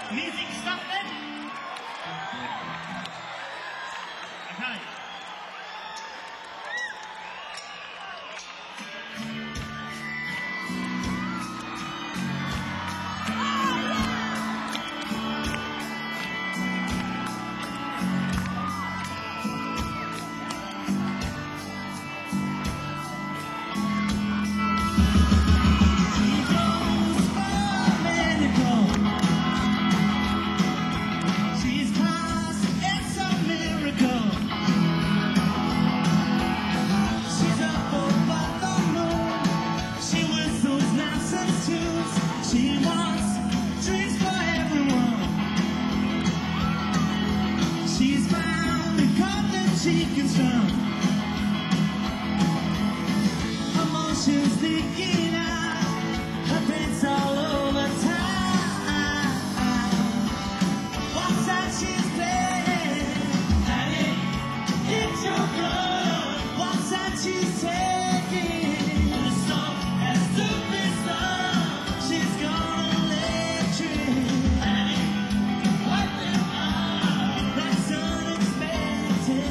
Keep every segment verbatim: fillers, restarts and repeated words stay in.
Music stop then. Okay. She can strong. Emotions leaking out, her pants all over town. What's that she's playing? Honey, it's your blood. What's that she's taking? The song has to be sung. She's gonna electric. Honey, what the fuck? That's unexpected.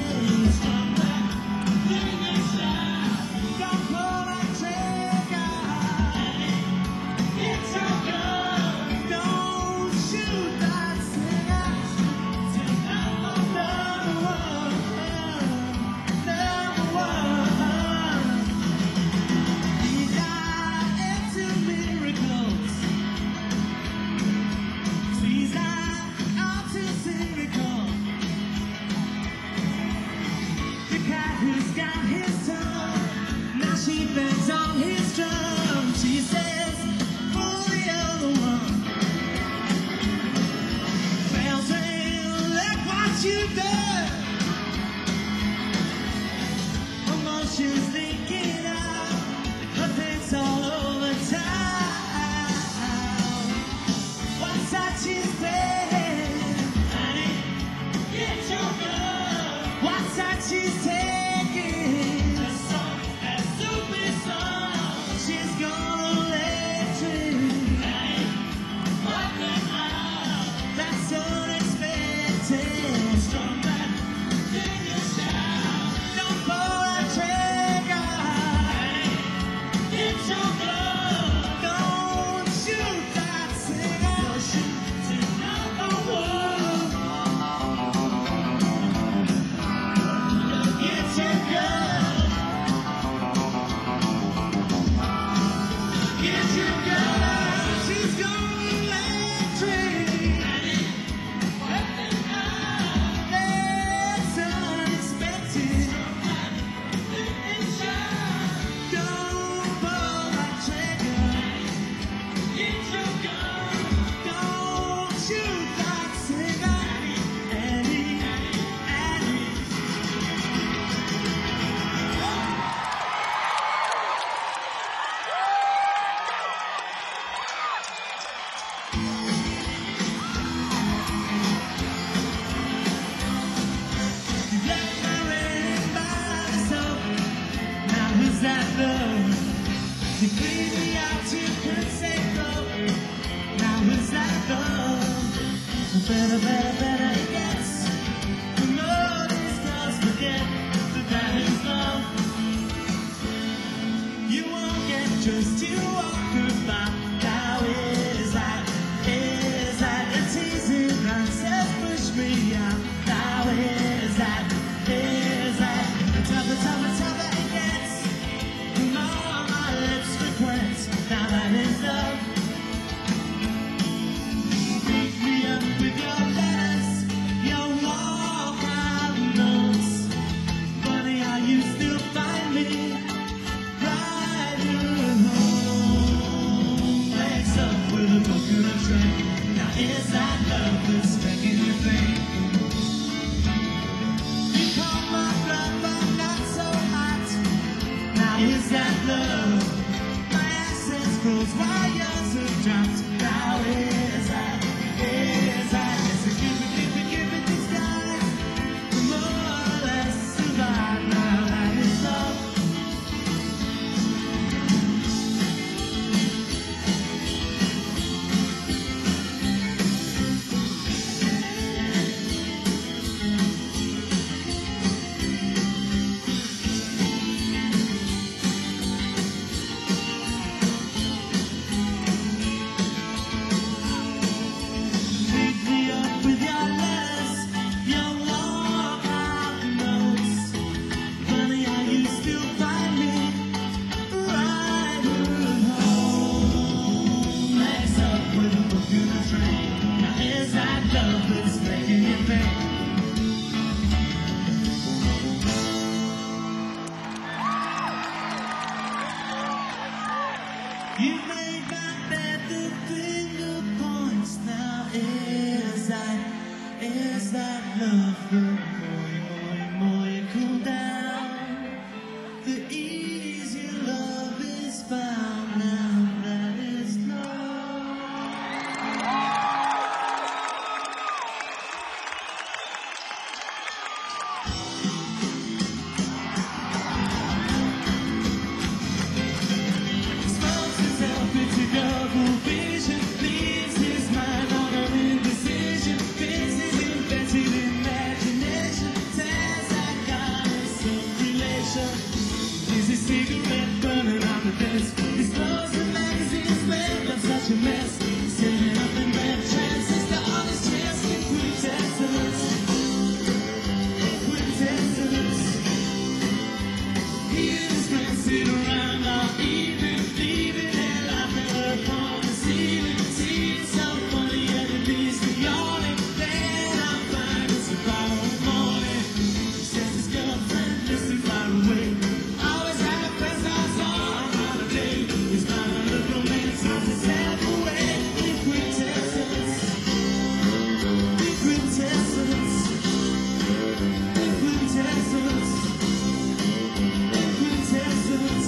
Who's got his tongue? Now she bends on his drum. She says, for the other one. Bells ring, look what you've done. Emotions leaking out, her pants all over town. What's that she's playing? Honey, get your gun. What's that she's taking? That love to clean me out, you could say no. Now is that love? Better, better, better it gets. The more these girls forget that that is love. You won't get just to walk about. How is that? Is that the teasing nonsense push me out? How is that? Is that the tougher, tougher, tougher it gets? Now that is love. Beat me up with your letters. thing. You made my bed, the finger points now. Is that, is that love? The more, more, more you cool down, the easier love is found. Now that is love. Smokes his help into double vision, leaves his mind on an indecision, fixes invented imagination, says I got some relation. Is his cigarette burning on the desk? His clothes and magazines left up such a mess. Saving up in red chances to all his chance in quintessence. In quintessence. He and his friends sit around all evening, leaving and laughing upon the ceiling. Seeing so funny and it leaves me yawning. Then I find it's the following morning. He says his girlfriend lives too far away. Always had a friend's house on holiday. He's not a little man, so he step away. In quintessence. In quintessence. In quintessence. In quintessence.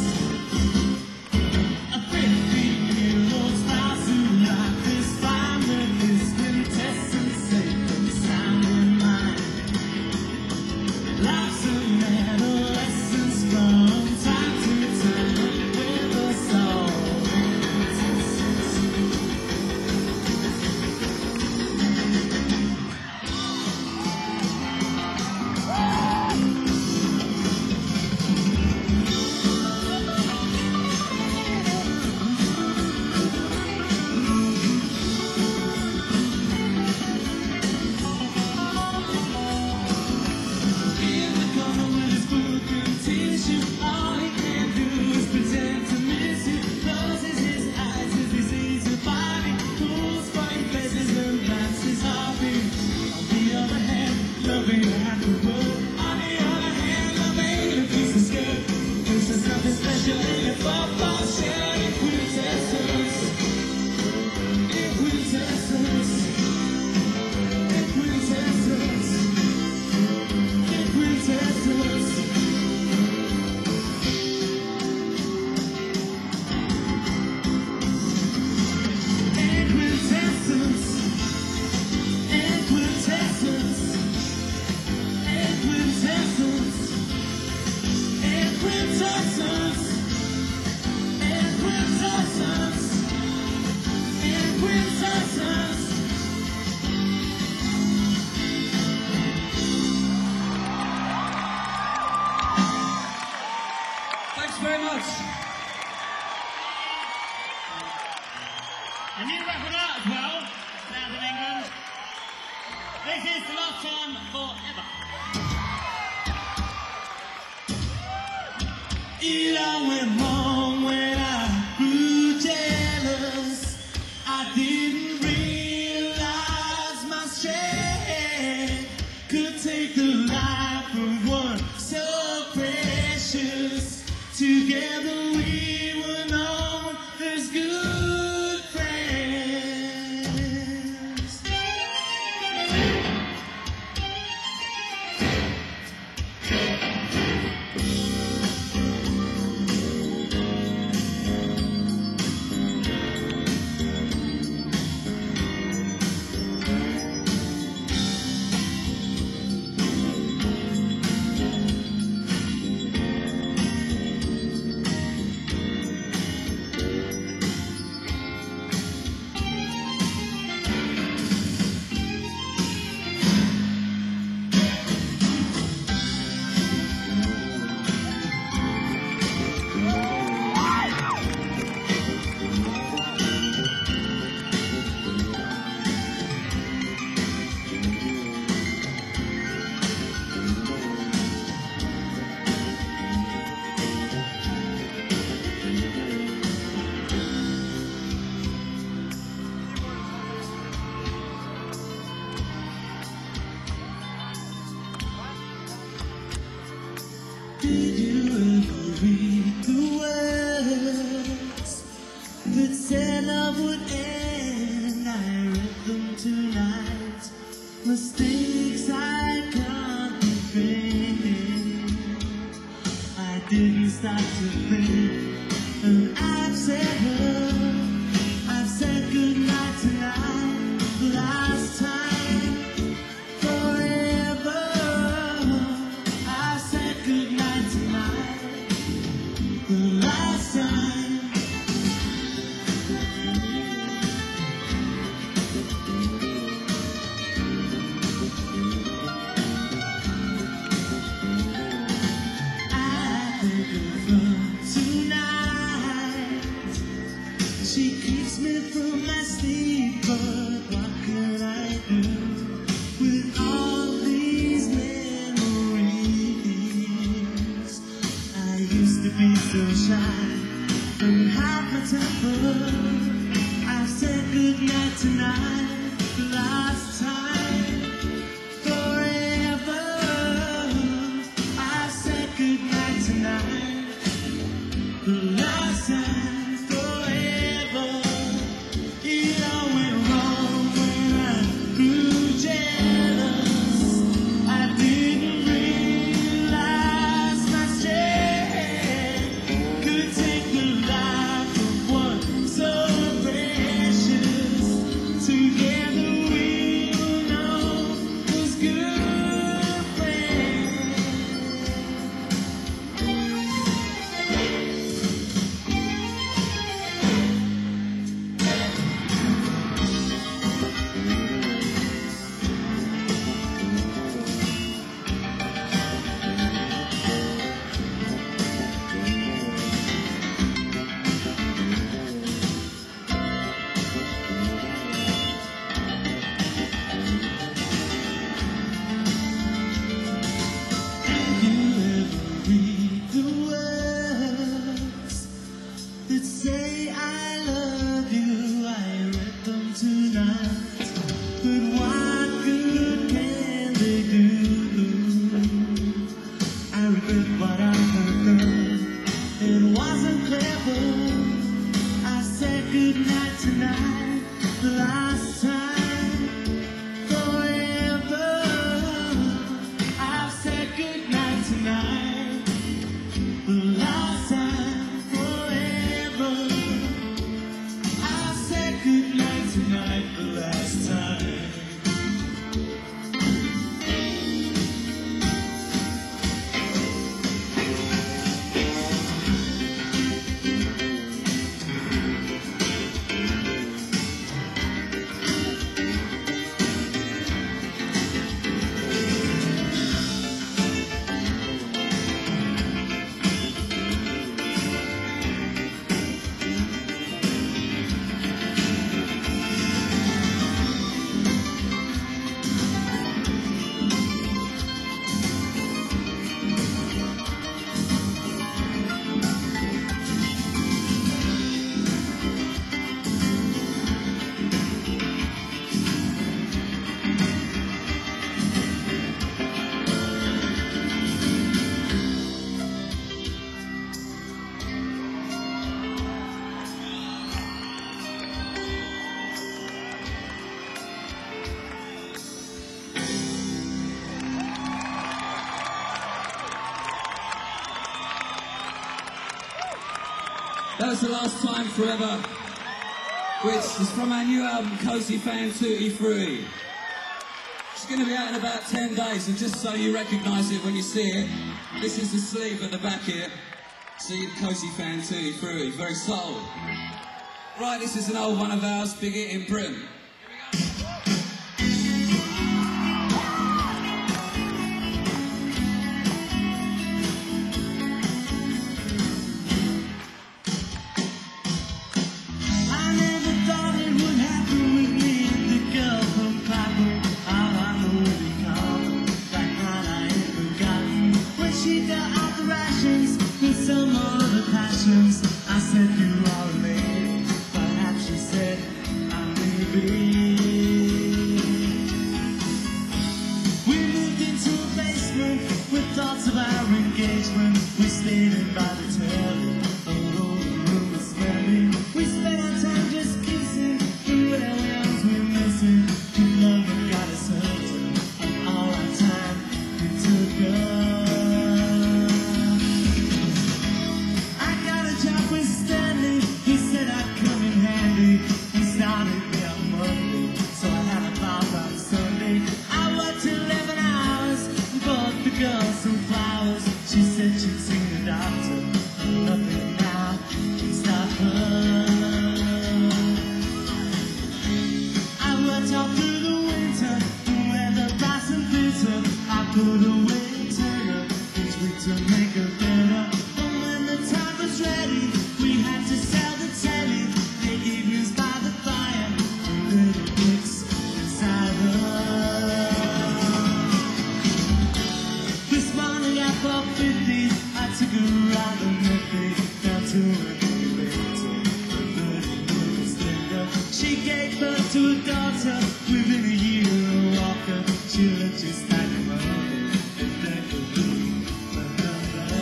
A fifteen-year-old spouse who like this fine with his quintessence safe and sound in mind. Life's an adolescence from time to time with us all in quintessence. In the corner with his book and tissue, all he can do is pretend to miss you. Closes his eyes as he sees her body, pulls funny faces and that's his hobby. On the other hand, loving her half the world. On the other hand, loving a piece of skirt. This is nothing special in a football shirt. In quintessence. In quintessence. In quintessence. In quintessence. In quintessence. In quintessence. In quintessence. In quintessence. In quintessence. In quintessence. Thanks very much. A new record out as well, south of England. This is The Last Time Forever. It all went wrong when I grew jealous. I didn't realize my strength could take the life of one so precious. Together we were known as good friends. Did you ever read the words that said love would end? I read them tonight. Mistakes I can't defend. I didn't stop to think, and I've said her, I've said goodnight tonight, the last time, forever. I've said goodnight tonight, the last time. She keeps me from my sleep, but what could I do with all these memories? I used to be so shy and half a temper. I've said goodnight tonight, the last time, forever. I've said goodnight tonight, the last time. That say I love you, I read them tonight, but what good can they do? I regret what I heard, it wasn't clever. I said goodnight tonight, the last time, forever. I've said goodnight tonight, the last time. Tonight, the last time. That was The Last Time Forever, which is from our new album, Cozy Fan Tutti Frutti. It's going to be out in about ten days, and just so you recognise it when you see it, this is the sleeve at the back here. See, Cozy Fan Tutti Frutti, very soul. Right, this is an old one of ours, big hit in Britain. Some other passions, I said you are a lady, perhaps she said I may be We stayed in by the telly, although the room was smelly. We spent our time just kissing, and when our arms were missing, good love had got us hurting, and all our time it took us. I got a job with Stanley, he said I'd come in handy. He started me on Monday, so I had a bath on Sunday. I worked eleven hours and bought the girl some flowers. She said she'd seen the doctor, and nothing now can stop her. I worked all through the winter, and weather passing bitter. I put away and turn up each week to make her better. And when the time was ready, we had to sell the telly. The evenings by the fire, the little bricks inside her. This morning at four fifty, I took her around the Miffy, down to a elevator. The birdie was Linda. She gave birth to a daughter within a year of a walker. She looked just like a mother, and that could be another.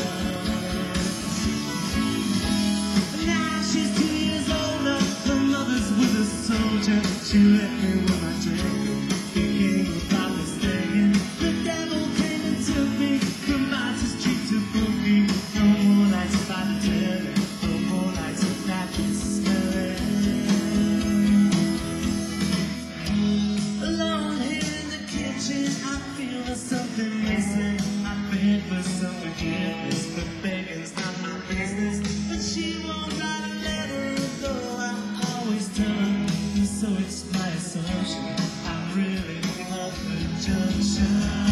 Now she's two years older, her mother's with a soldier. She left me with my dream, thinking about the staying. The devil came and took me from Martha Street to Boogie. No more nights by the telly, no more nights of napkins smelling. Alone here in the kitchen, I feel there's something missing. I beg for some forgiveness, but begging's not my business. But she won't write a letter, though I always tell her. So it's my assumption I'm really off the junction.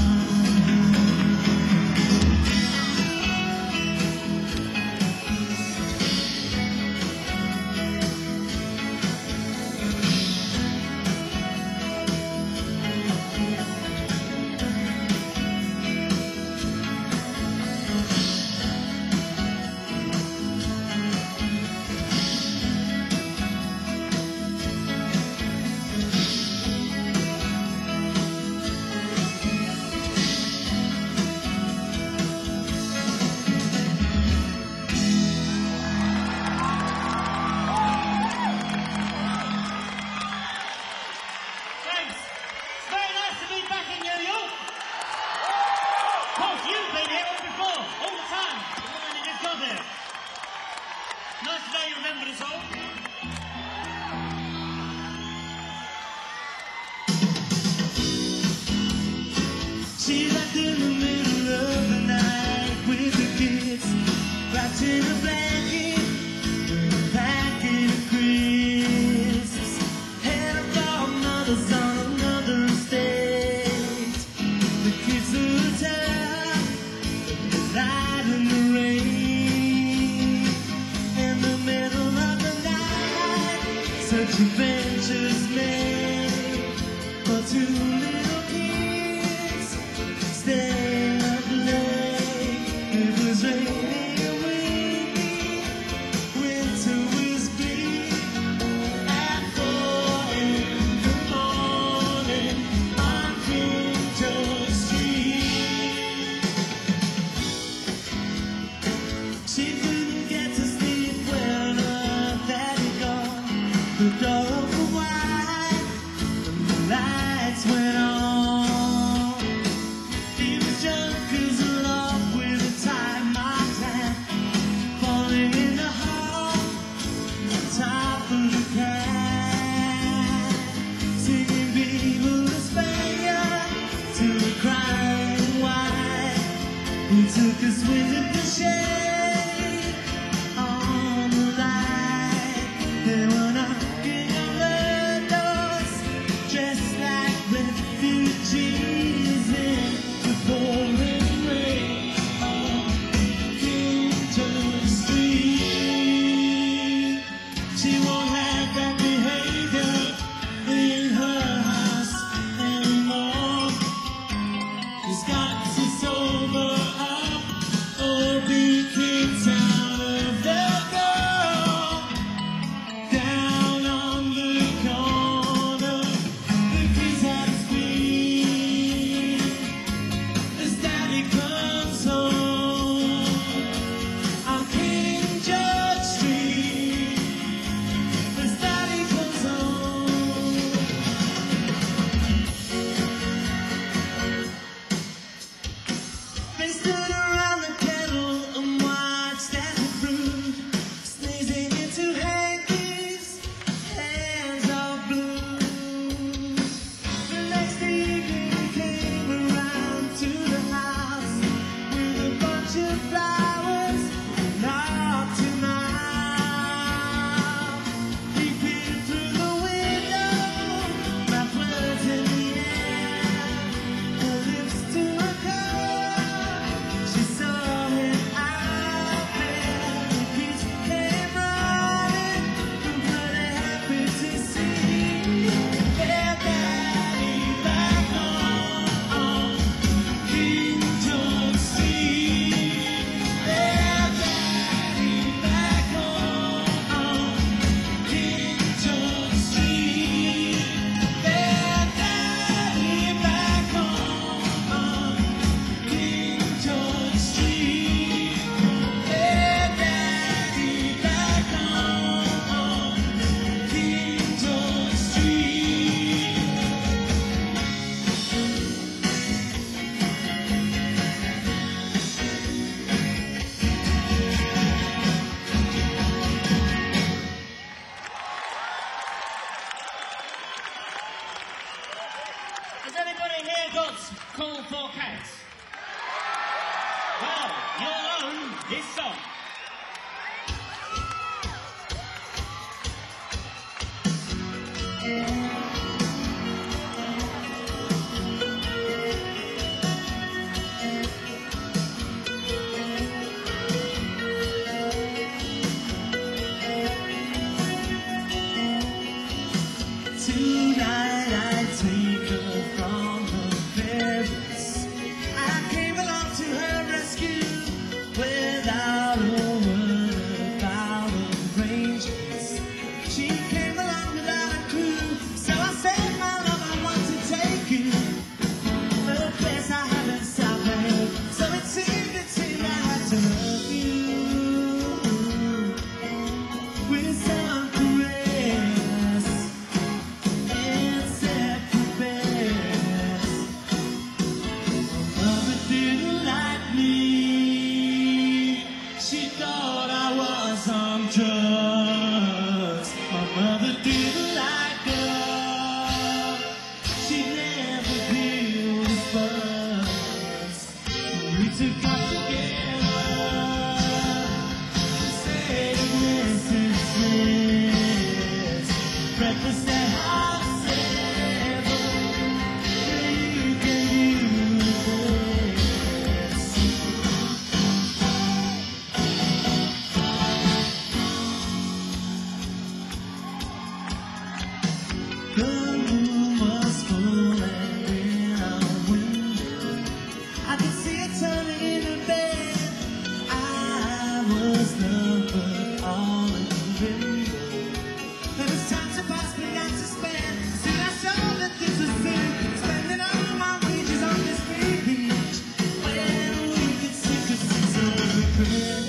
Thanks. It's very nice to be back in New York. Of course, you've been here all before, all the time, when you just got here. Nice to know you remembered us all. She left in the middle of the night with the kids, wrapped in a blanket, with a packet of crisps. And I brought mothers on another state. The kids looked her, the light in the rain. In the middle of the night, such adventures made for two little kids. Staying up late, it was raining and windy, winter was bleak. At four in the morning on King George Street, she couldn't get to sleep when her daddy gone. The door opened wide, and the lights went on. anybody here got call for cats? Well, you'll own this song. Tonight I take her from her parents. I came along to her rescue without a word about arrangements. She came along without a clue, so I said, my love, I want to take you to a place I haven't stopped at. So it seemed, it seemed I had to love you with some caress. She thought I was on drugs. My mother didn't like her. She never feel the buzz. We took off together. Say this is this. Breakfast at half seven. You can use this. The room was full and in a window I could see it turning in a bed. I was numbered all in the window. And as time to pass began to spend, soon I saw that this was sin. Spending all my wages on this beach when we could sink a sense of regret.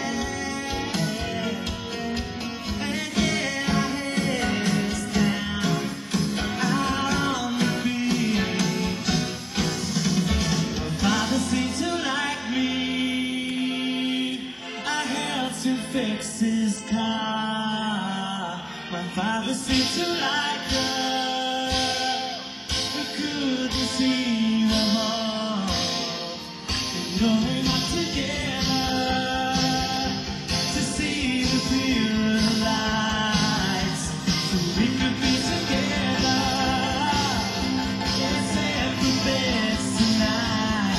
And yeah, our heads down out on the beach. My father seemed to like me. I helped him fix his car. My father seemed to like her. We couldn't see them all. Going up together to see the clearer lights, so we could be together and set the best tonight.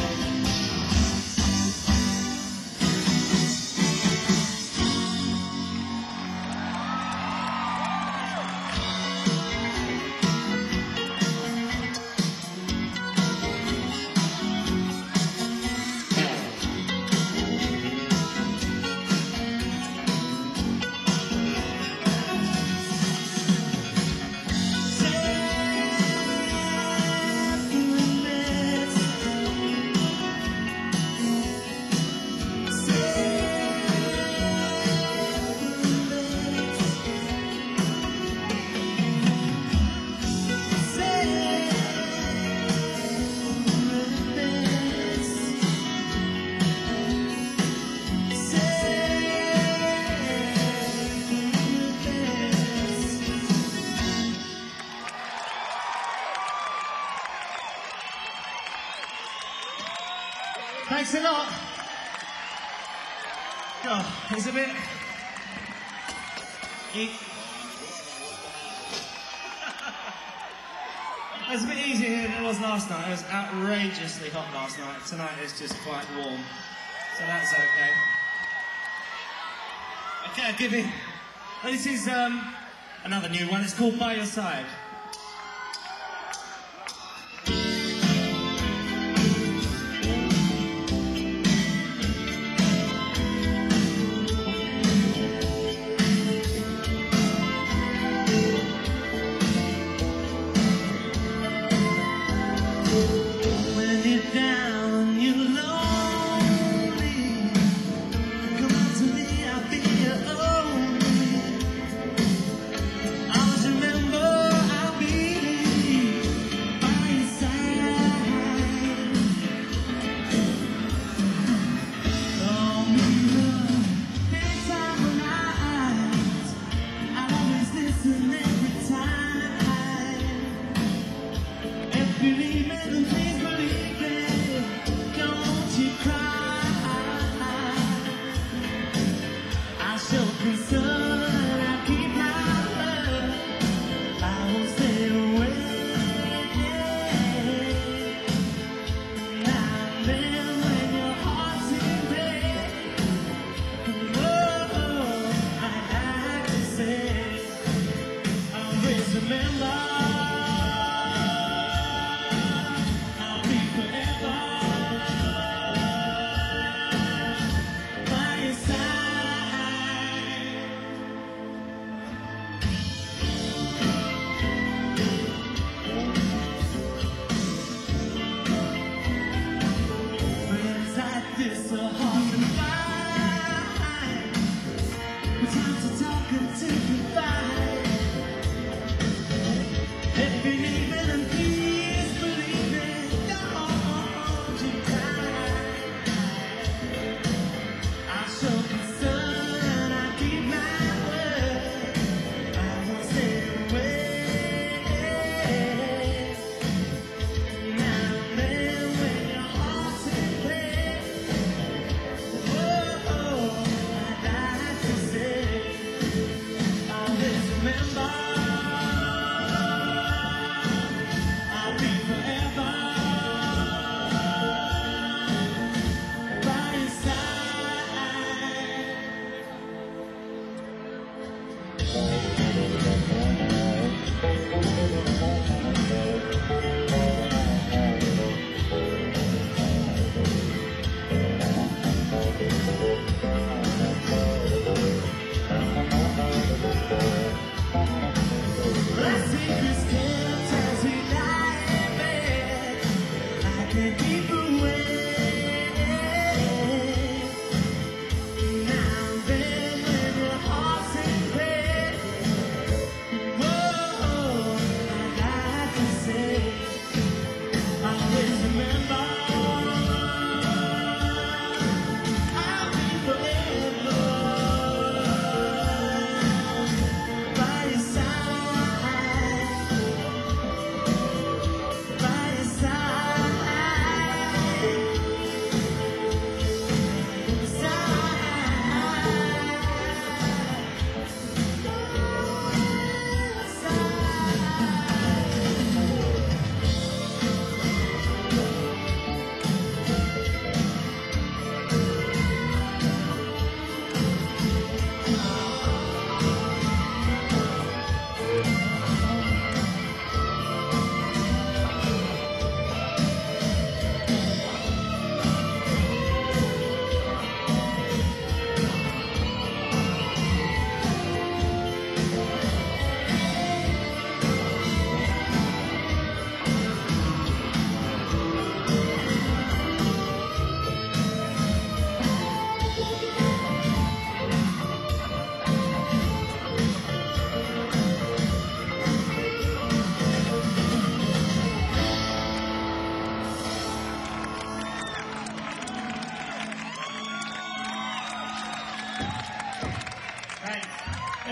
Thanks a lot. Oh, it's a bit... E- It's a bit easier here than it was last night. It was outrageously hot last night. Tonight is just quite warm. So that's okay. Okay, I'll give it... This is um, another new one. It's called By Your Side. When you're down, you're lonely, come out to me, I'll be your only. Always remember, I'll be by your side. Don't be love, anytime when I I'll always listen every time. Every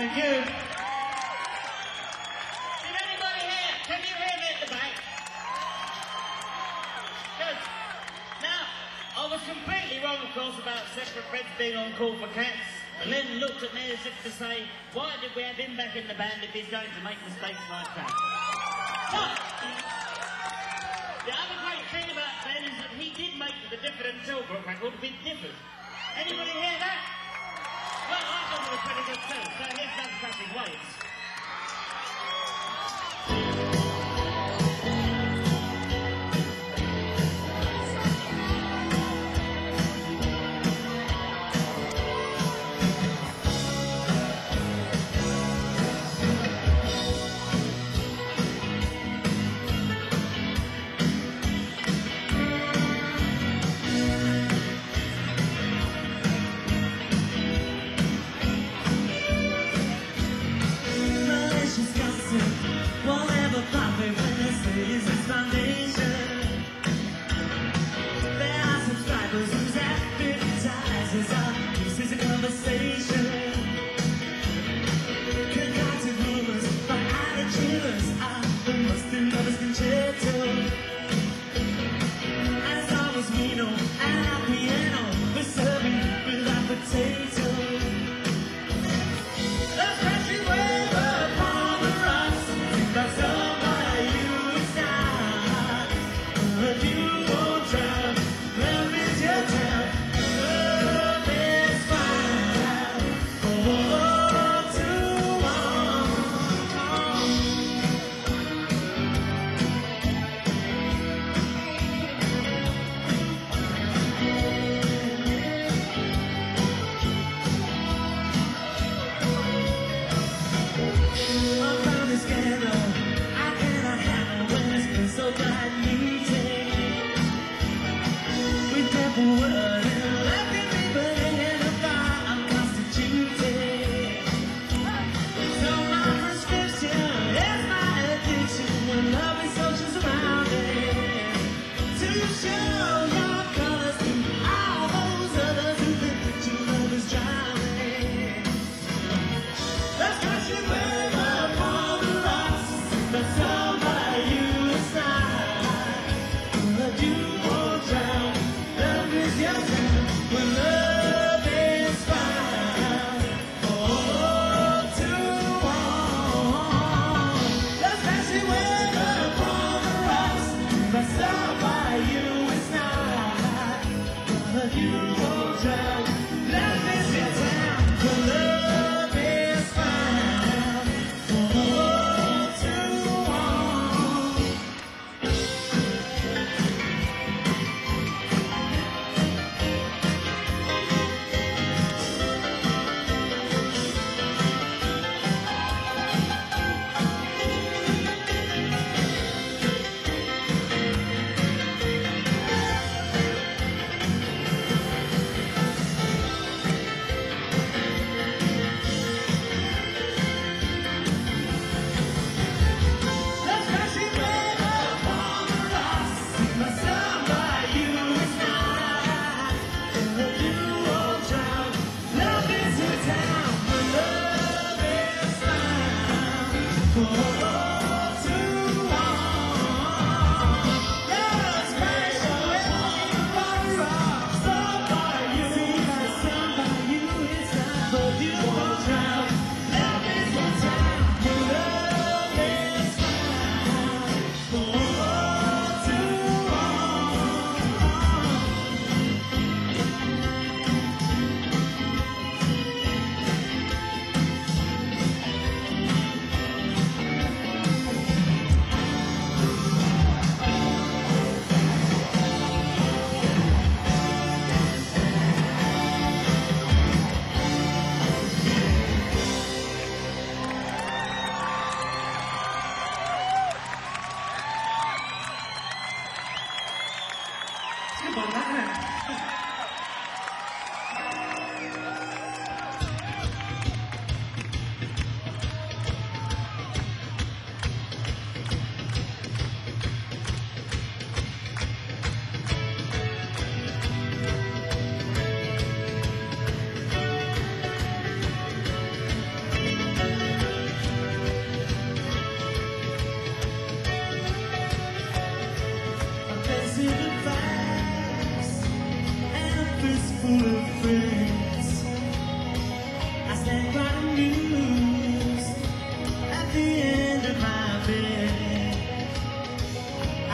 Thank you. Did anybody hear? Can you hear me at the back? Good. Now, I was completely wrong, of course, about separate beds being on call for cats. And Lynn looked at me as if to say, why did we have him back in the band if he's going to make mistakes like that? But the other great thing about Ben is that he did make the Diffident Tilbrook record a bit different. Anybody hear that? Well, I thought it was pretty good too, so here's some crashing waves.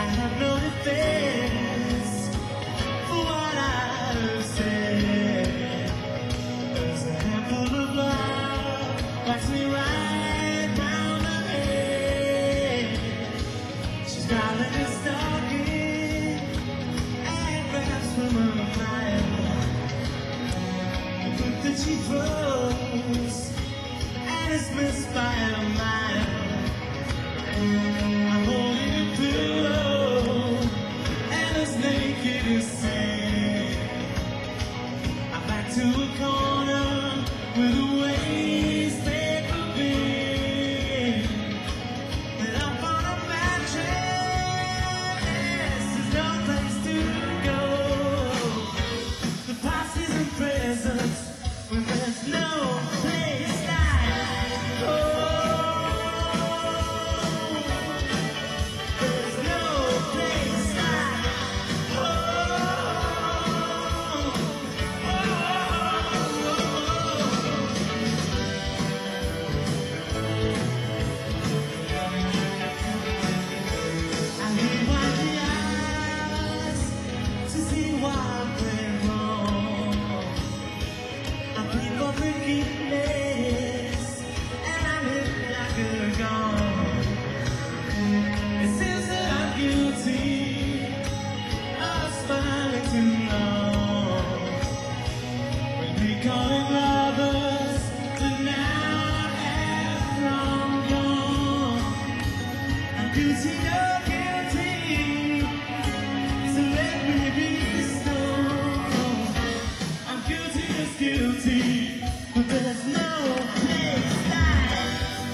have no defense for what I've said. There's a handful of love whacks me right down the head. She's got like a stocking and grabs from her mind. The book that she throws and is missed by a mile. I'm holding a pillow and as naked as sin. I'm back to a corner with a waist that could be. And up on a mattress, there's no place to go. The past isn't present when there's no place like home. There's no place like home. I rewind the eyes to see what went wrong. I think of forgiveness and I live like a gone. It seems that I'm guilty of smiling too long. When we call it lovers, but now have long gone. I'm guilty, you're guilty, so let me be the stone. I'm guilty as guilty, but there's no place like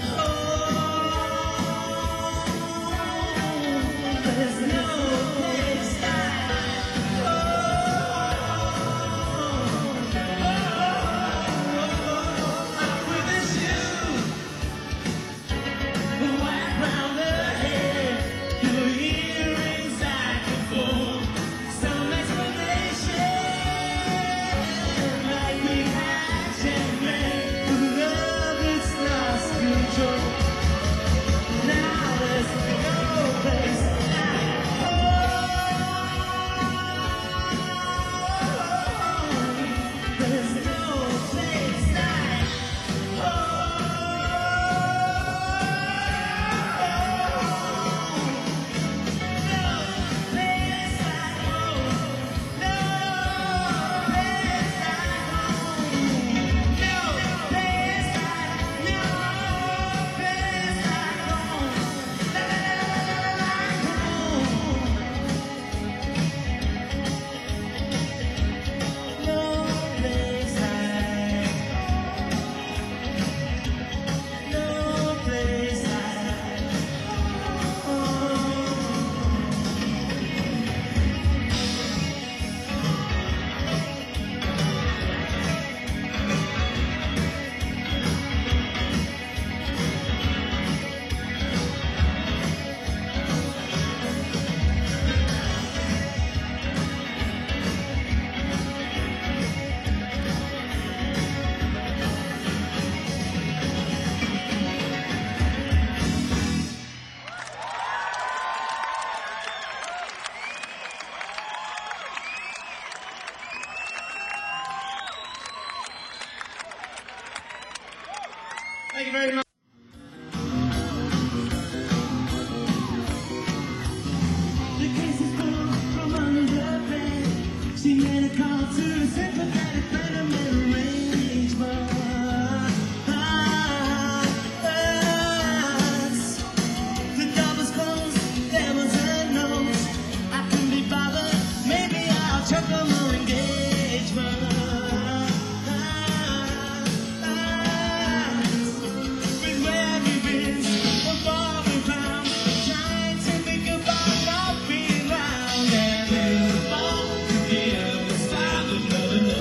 home. There's no place like home. I'm with this you, the white round the head, your earrings saxophone, some explanation like we had champagne, the love that's lost control. Now there's no place like home. There's no place like Thank you very much. The case is pulled from under the bed. She made a call to a sympathetic friend of made arrangements. The door was closed, there was a note. I couldn't be bothered, maybe I'll check on her engagement. Trying to think about not being round and beautiful to give the style of another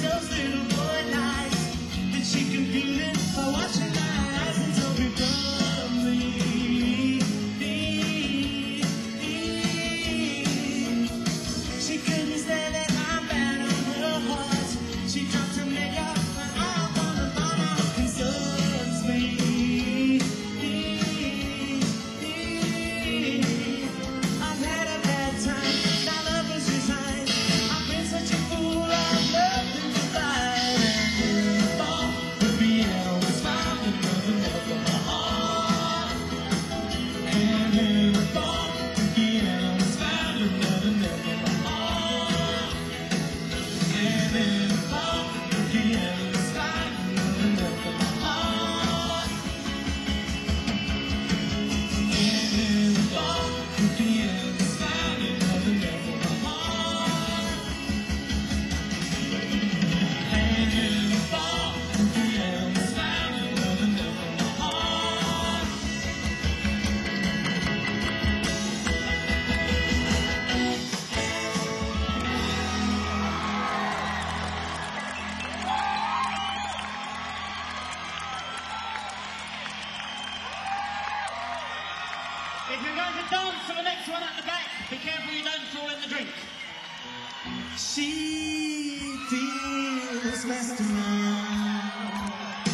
those little boy lights that she can feel it by watching my eyes and so become me. She couldn't stand that I'm bad on her heart. She dropped her makeup and all on the bottom concerns me. I've had a bad time, now love is resigned. I've been such a fool, I've loved and divided. And fall, the piano was found and nothing left from my heart. And in the fall, the piano was found and nothing left from my heart. And in the fall, the piano was found and nothing left from my heart. And in the fall, the piano was found and nothing left from my heart. And in the fall, the piano was found and nothing left from my heart. If you're going to dance for the next one at the back, be careful you don't fall in the drink. She feels messed around.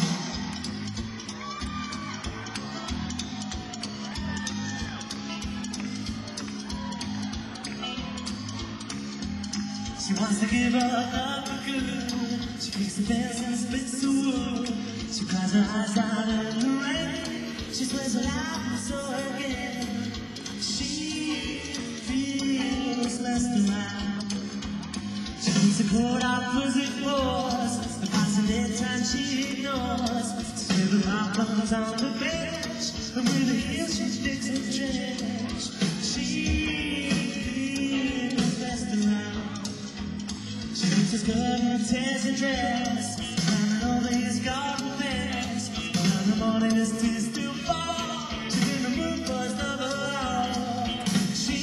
She wants to give up for good. She picks the bells and splits the wood. She cries her eyes out in the rain. She swears her life is over again. She feels messed around. She thinks the cold opposite was the passing time she ignores. Still the mouth comes on the bench, and with the heel she digs a trench. She feels messed around. She rips her skirt and tears her dress, climbing over his garden fence. But in the morning the tears still fall. She's in the mood for his love all. She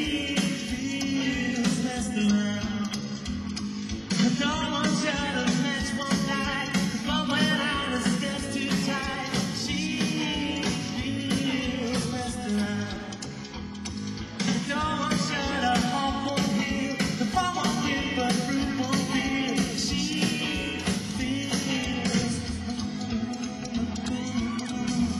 feels messed around. The door won't shut, a match won't light. The phone went out, the skirt's too tight. She feels messed around. The door won't shut, a home won't heal. The phone won't ring, but fruit won't feel. She feels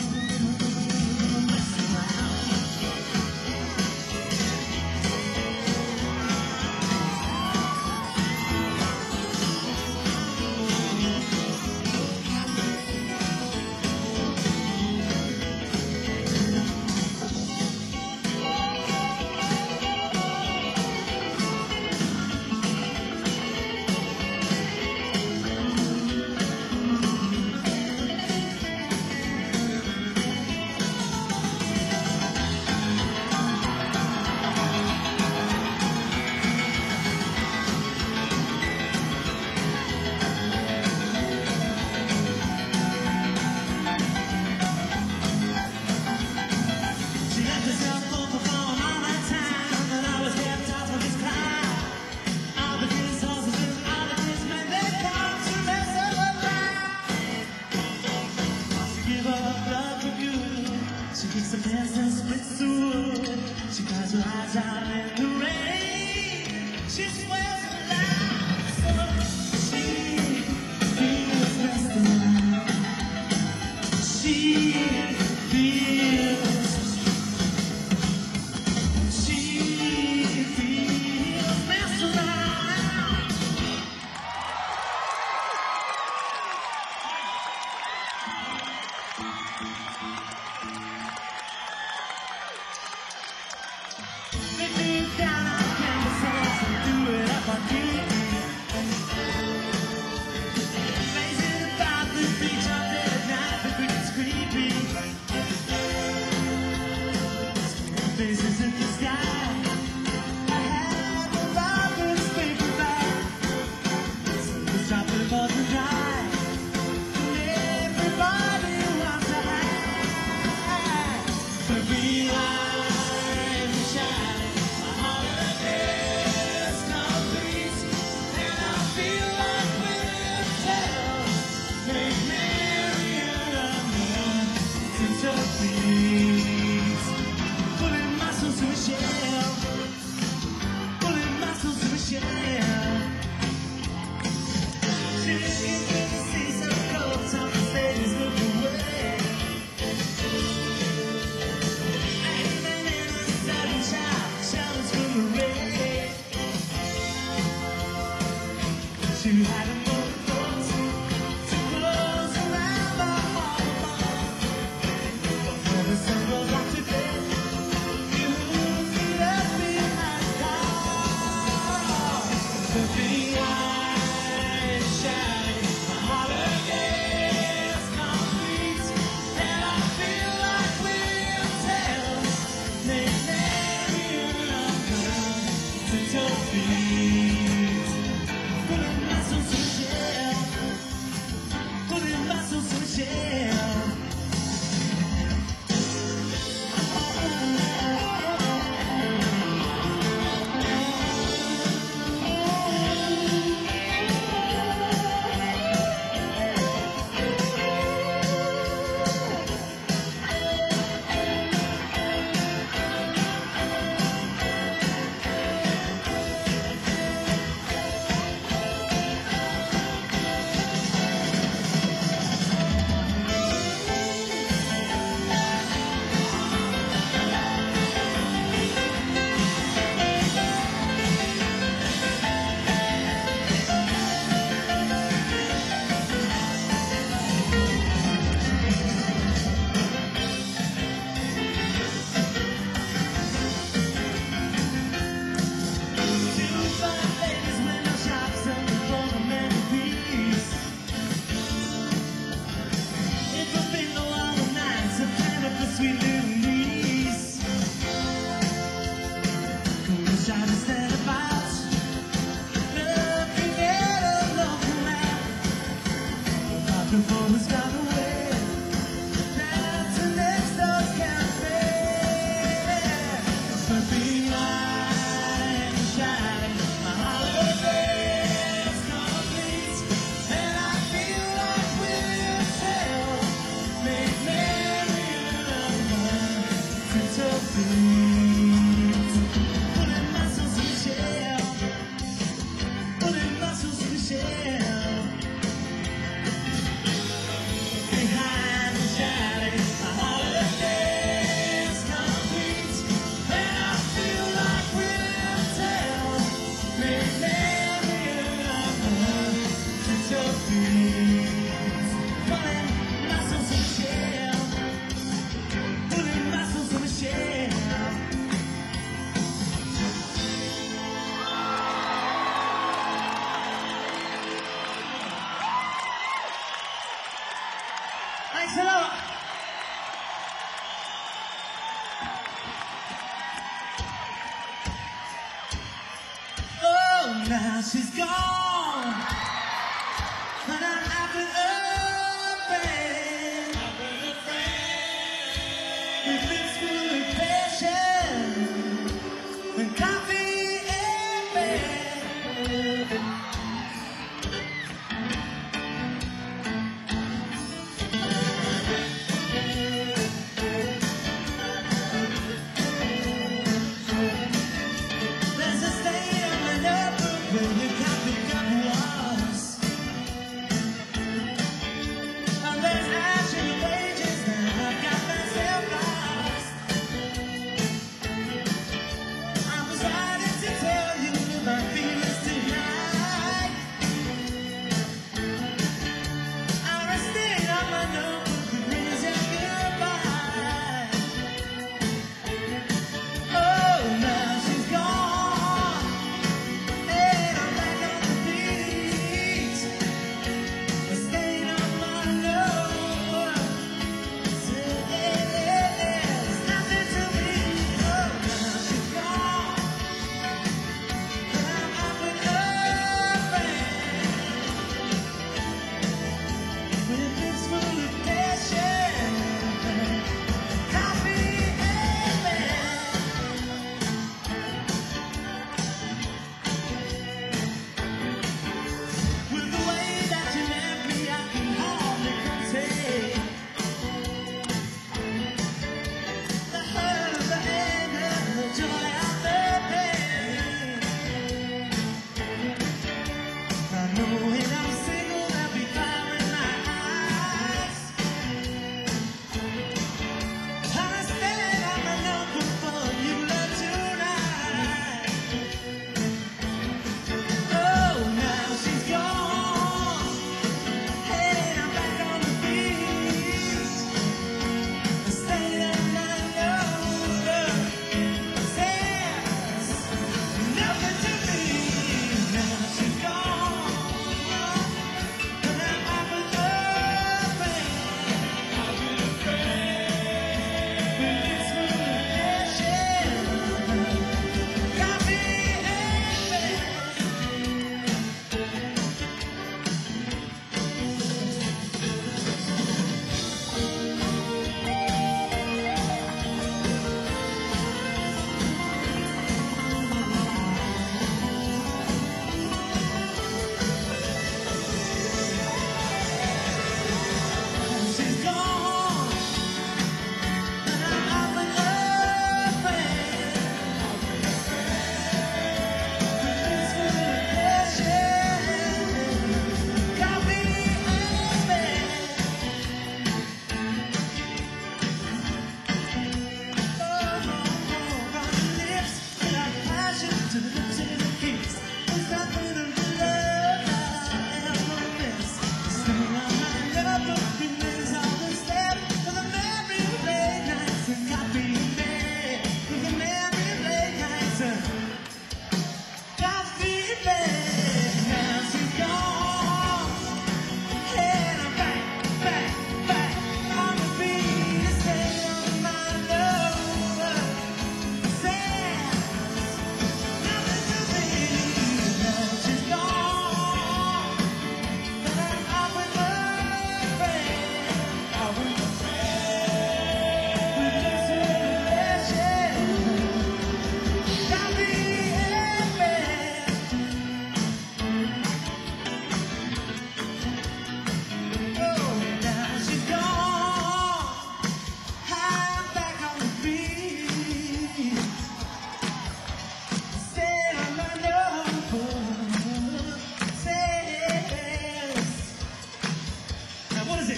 Cause you had a motorboat to close around the harbor. When the sun goes up to bed, you feel us behind cars. The big eyes shine, my holiday is complete, and I feel like we'll tell to your feet. Put in muscles to shell. Put in muscles to shell. Sweet little knees. Wish I'd stand about, looking at a local map. Microphone has gone away. Now to next door's cafe. But behind the shine, my holiday is complete, and I feel like we'll tell, make merry. Put in muscles in the shell. Put in muscles in the shell. Behind the shadow, my holiday is complete, and I feel like we'll tell, make merry to your feet. Put in muscles in the shell. Put in muscles in the shell. Thanks a lot. Oh, now she's gone, but I haven't opened. With lips full of passion and coffee and bed.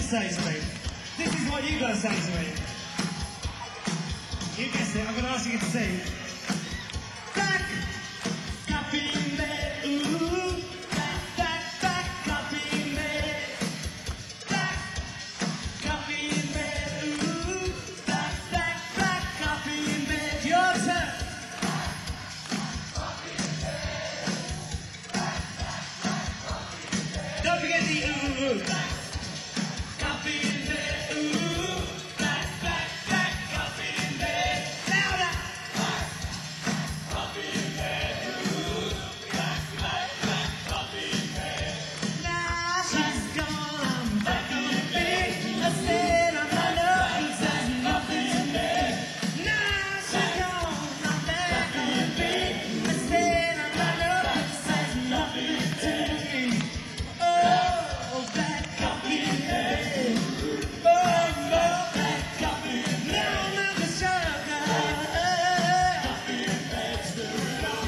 say to me. This is what you got to say to me. You guessed it, I'm going to ask you to sing. Black coffee in bed, ooh. Black, black, black coffee in bed. Black coffee in bed, ooh. Black, black, black coffee in bed. Your turn. Don't forget the ooh, ooh. Coffee in bed, ooh. Black, black, black coffee in bed. Louder. Coffee in bed, ooh. Black, black, black coffee in bed. Now she's gone, I'm back on the bed. I said I'm not up, there's nothing to me. Now she's gone, I'm back on the bed. I said I'm not up, there's nothing to me. Oh, black coffee in bed. Oh, no, black coffee in bed. No, not the sugar. Coffee in bed, stir it up.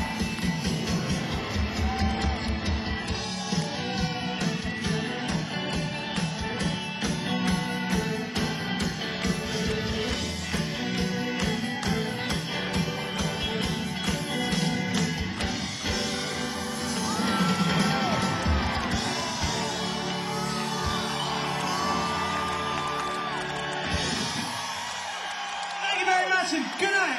Thank you very much and good night.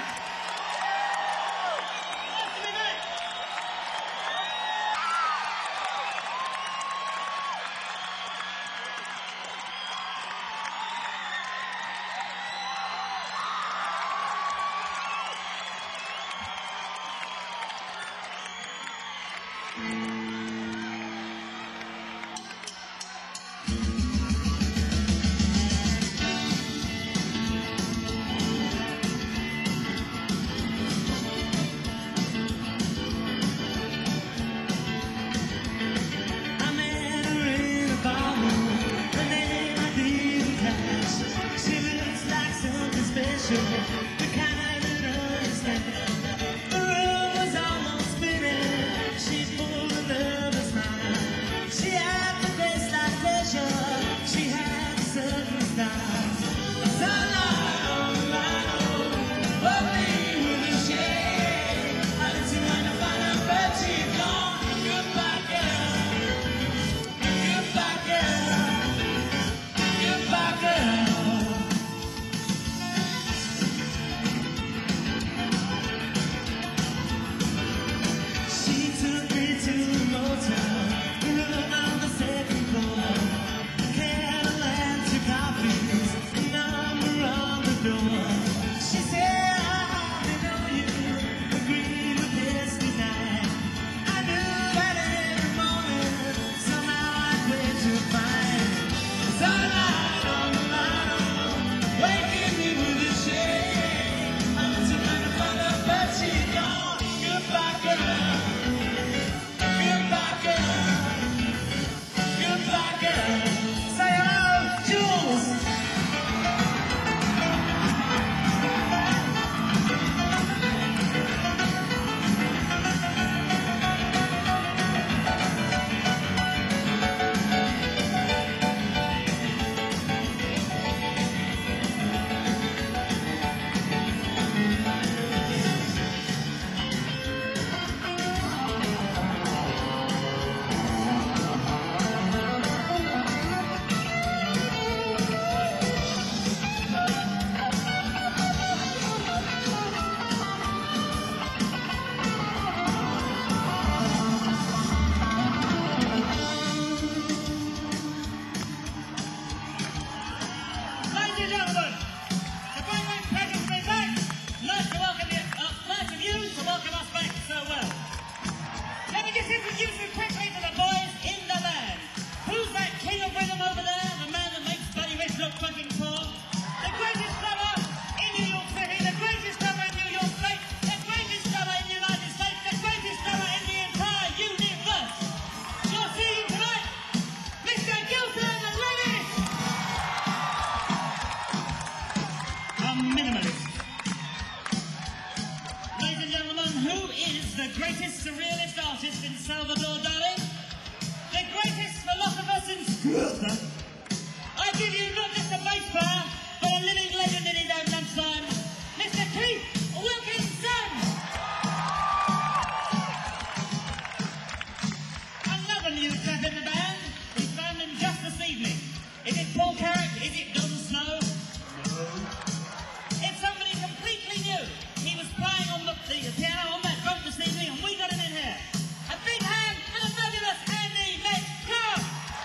Is it Paul Carrick? Is it Jon Snow? No. It's somebody completely new. He was playing on the, the piano on that drum this evening, and we got him in here. A big hand and a fabulous Andy Metcalf.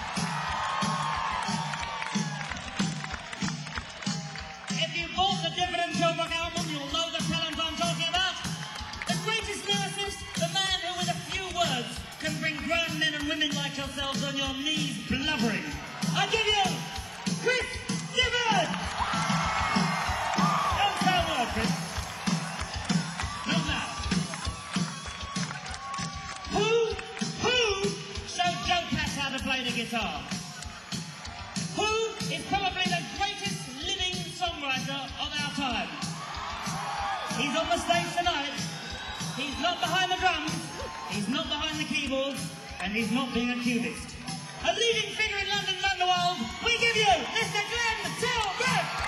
If you bought the Dividend Tilbrook album, you'll know the talent I'm talking about. The greatest lyricist, the man who with a few words can bring grown men and women like yourselves on your knees blubbering. I give you Chris Gibbon! Don't say a word, Chris. Not now. Who, who showed Joe Pass how to play the guitar? Who is probably the greatest living songwriter of our time? He's on the stage tonight. He's not behind the drums, he's not behind the keyboards, and he's not being a cubist. A leading figure in London and the world, we give you Mister Glenn Tilbrook!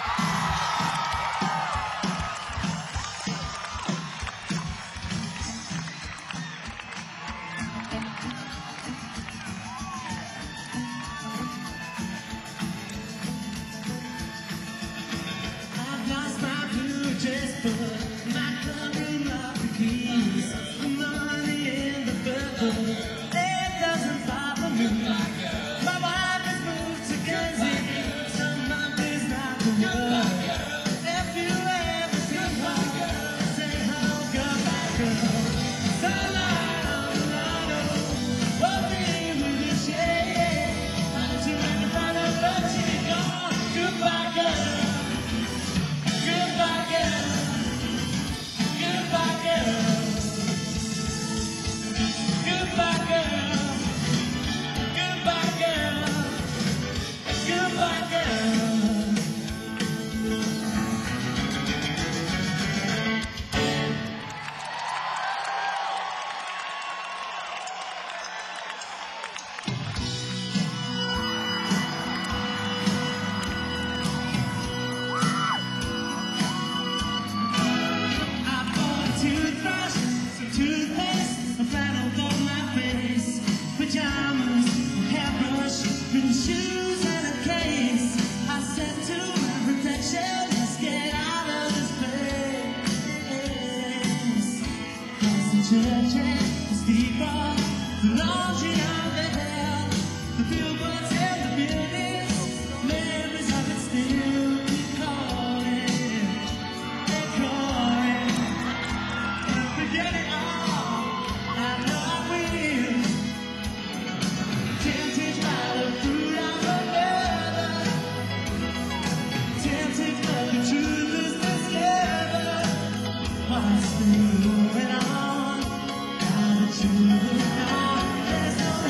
I've lost my blue dress, but my covering up the keys, the money in the purple, it doesn't bother me. My wife has moved to Guernsey, so my is not the word. If you ever see her, say how goodbye, girl. So long, long, what thing will you share? How to make a final but she's gone. Goodbye, girl. Goodbye, girl. Goodbye, girl. Goodbye, girl. Goodbye, girl. Goodbye, girl. I bought a toothbrush, some toothpaste, a flannel for my face, pajamas, a hairbrush, written shoes, and a case. I said to my protection, let's get out of this place. Cause the church and the steeple, the laundry on the hill, the billboards and the buildings, memories of it still keep calling, they're calling. Forget it all, I know I will. Tempted by the fruit of another, tempted but the truth is discovered. Why still moving on? Now that you're moving on, there's no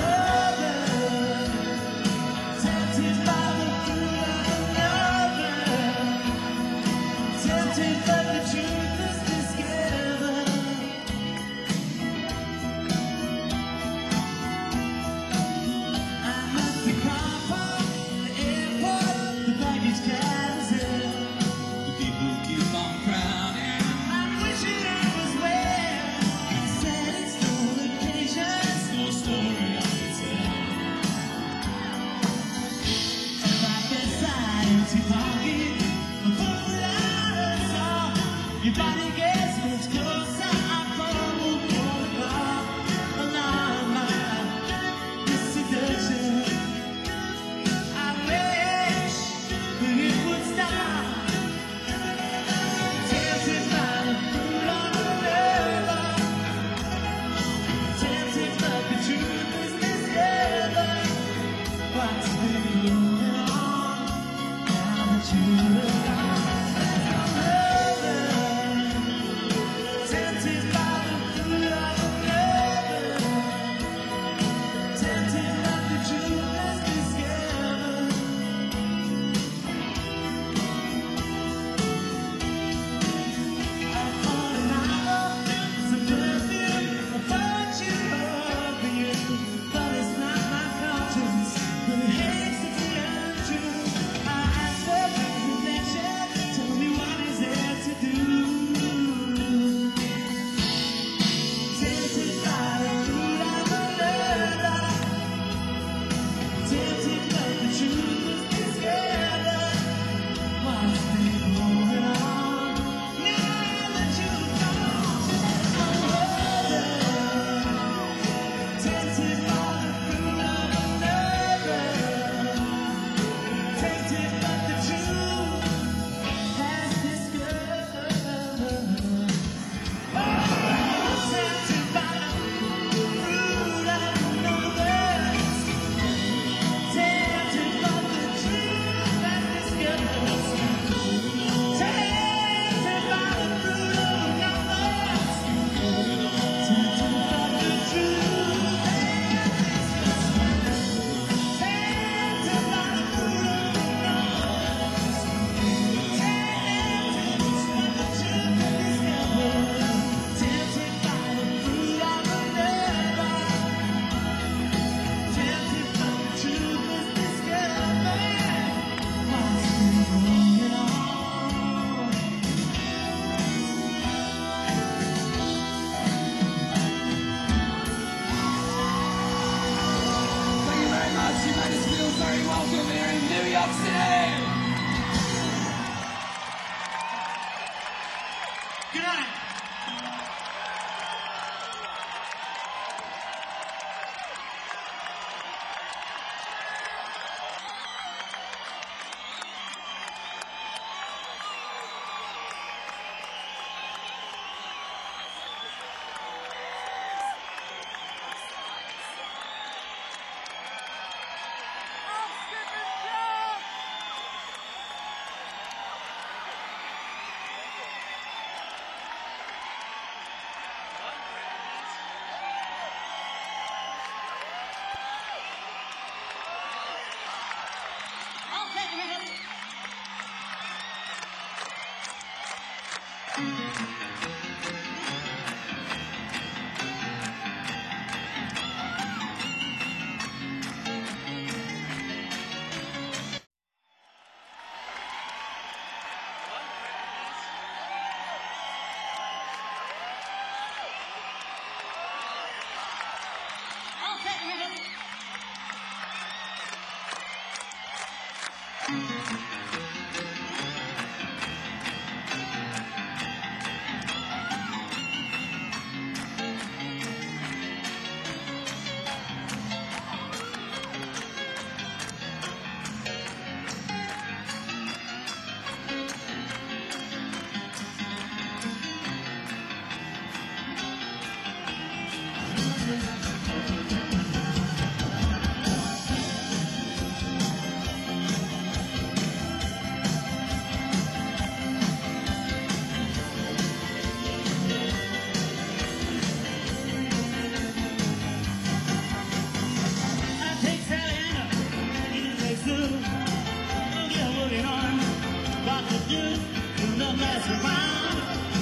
I take Sally Anna in the place to get working on what to do. Do the mess around.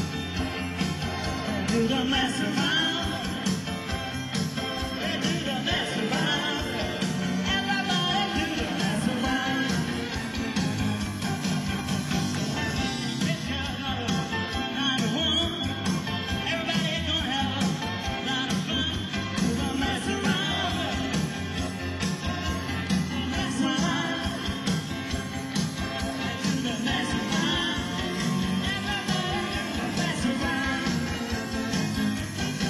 Do the mess around. Do the mess around. Everybody do the mess around. It's just another night of one. Everybody gonna have a lot of fun. Do the mess around. Mess around. Do the mess around. Everybody do the mess around.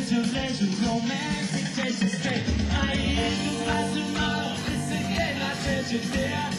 congratulations, romantic taste of straight. I ain't no tomorrow, it's again, I treasure dear.